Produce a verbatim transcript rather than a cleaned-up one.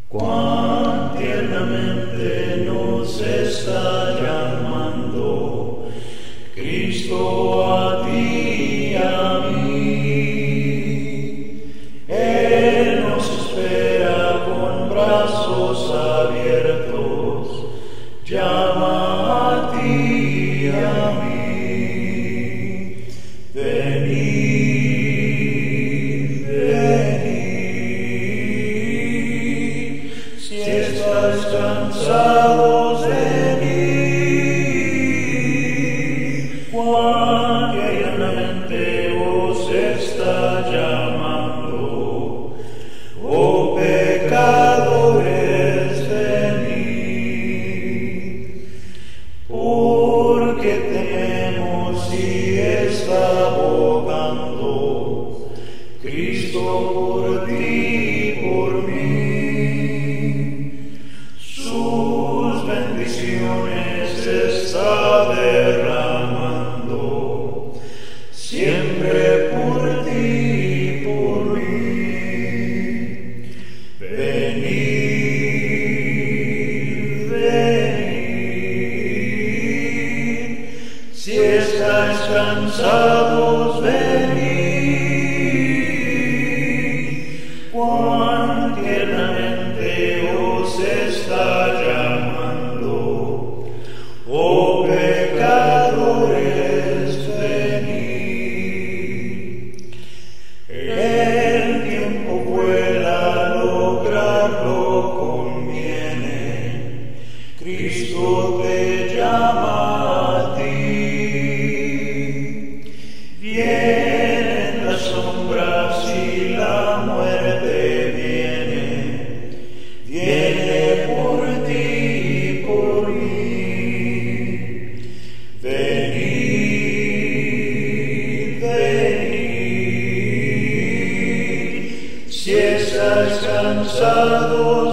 Cuán tiernamente nos está llamando Cristo a ti y a mí. Él nos espera con brazos abiertos, llama a ti y a mí. Venid, venid, si estáis cansados, venid. Cuán tiernamente os está llamando, oh pecadores, venid. Porque tenemos y está abogando Cristo por ti y por mí. Sus bendiciones está derramando siempre por ti y por mí. Venid, venid, si estáis cansados, venid. Cuán tiernamente os está llamando, oh pecadores, venid. El tiempo vuela, lograrlo conviene. Cristo te llama a ti. Vienen las sombras y la muerte viene, viene por ti y por mí. Venid, venid, si estáis cansados,